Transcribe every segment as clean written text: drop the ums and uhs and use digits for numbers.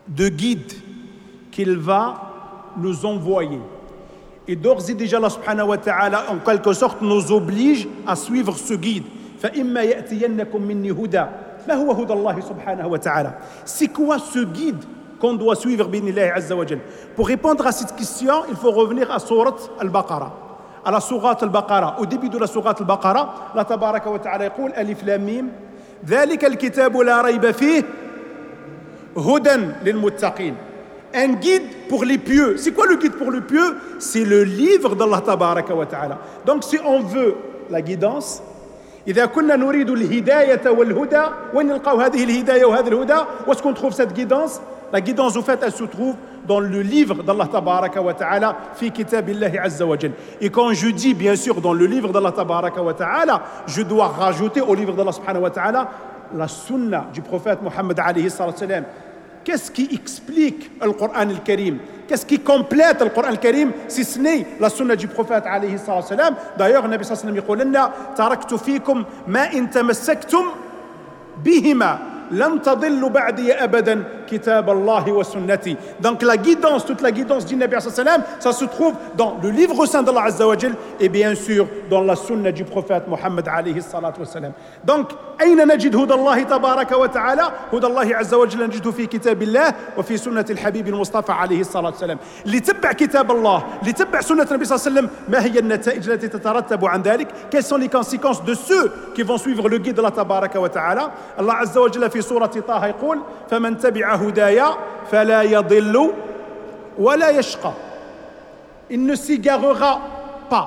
de guide qu'il va nous envoyer. Et d'ores et déjà, Allah subhanahu wa ta'ala, en quelque sorte, nous oblige à suivre ce guide. فَإِمَّا يَأْتِيَنَّكُم مِّنِّي هُدًى مَا هُوَ هُدَى اللَّهِ سُبْحَانَهُ وَتَعَالَى. C'est quoi ce guide qu'on doit suivre بِإِذْنِ azza wa jal? Pour répondre à cette question, il faut revenir à sourate al-Baqarah. À la sourate al-Baqarah, au début de la sourate al-Baqarah, Allah tabaraka wa ta'ala يقول ألف لام ميم ذلك الكتاب لا ريب فيه هدى للمتقين. Un guide pour les pieux. C'est quoi le guide pour les pieux? C'est le livre d'Allah tabaraka wa ta'ala. Donc si on veut la guidance, إذا كنا نريد الهداية والهدى وين نلقاو هذه الهداية وهذا الهدى؟ Où est-ce qu'on trouve cette guidance? La guidance, au fait, elle se trouve dans le livre d'Allah tabaraka wa ta'ala, fi kitabillahi azza wa jal. Et quand je dis, bien sûr, dans le livre d'Allah tabaraka wa ta'ala, je dois rajouter au livre d'Allah subhanahu wa ta'ala la sunna du prophète Mohammed alayhi salam. Qu'est-ce qui explique le Coran al-Karim? Qu'est-ce qui complète le Coran al-Karim si ce n'est la sunna du prophète alayhi salam? D'ailleurs, le Nabi sallallahu alayhi wa sallam يقول لنا تركت فيكم ما إن تمسكتم بهما لن تضلوا بعدي أبدا كتاب الله وسنتي. Donc la guidance, toute la guidance du Nabi sallallahu alayhi wa sallam, ça se trouve dans le livre saint d'Allah azza wa jal et bien sûr dans la sunna du prophète Mohammed alayhi salatu wa salam. Donc أين نجد هدى الله تبارك وتعالى؟ هدى الله عز وجل نجده في كتاب الله وفي سنة الحبيب المصطفى عليه الصلاة والسلام. لتبع كتاب الله، لتبع سنة النبي صلى الله عليه وسلم، ما هي النتائج التي تترتب عن ذلك؟ Quelles sont les conséquences de ceux qui vont suivre le guide de Allah تبارك وتعالى؟ الله عز وجل في سورة طه يقول: فمن تبع هدايا فلا يضل ولا يشقى. Il ne s'égarera pas.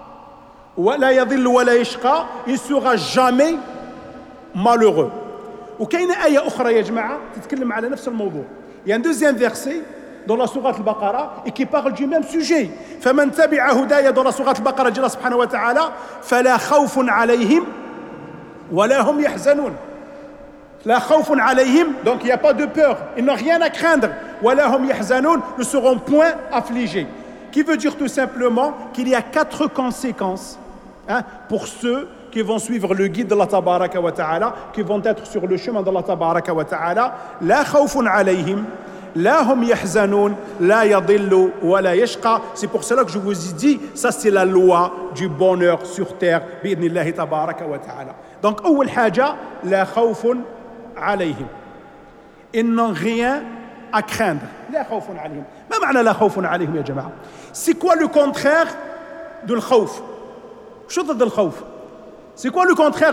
ولا يضل ولا يشقى. Il sera jamais malheureux. وكاين آية أخرى يا جماعة تتكلم على نفس الموضوع. Il y a un deuxième verset dans la sourate al-Baqarah et qui parle du même sujet. فمن تبع هدايا dans la sourate al-Baqarah dit Allah subhanahu wa ta'ala فلا خوف عليهم ولا هم يحزنون. لا خوف عليهم, donc il n'y a pas de peur, ils n'ont rien à craindre. ولا هم يحزنون, ne seront point affligés. Qui veut dire tout simplement qu'il y a 4 conséquences pour ceux qui vont suivre le guide d'Allah tabaraka wa ta'ala, qui vont être sur le chemin d'Allah tabaraka wa ta'ala. La khawfun alayhim, la hum yahzanoun, la yadillu wa la yashqa. C'est pour cela que je vous ai dit, ça c'est la loi du bonheur sur terre, bi'idnillahi tabaraka wa ta'ala. Donc, awwal haja, la khawfun alayhim. Ils n'ont rien à craindre. La khawfun alayhim. Ma ma'na la khawfun alayhim ya jama'a? C'est quoi le contraire de l'khawf? شو ضد الخوف? C'est quoi le contraire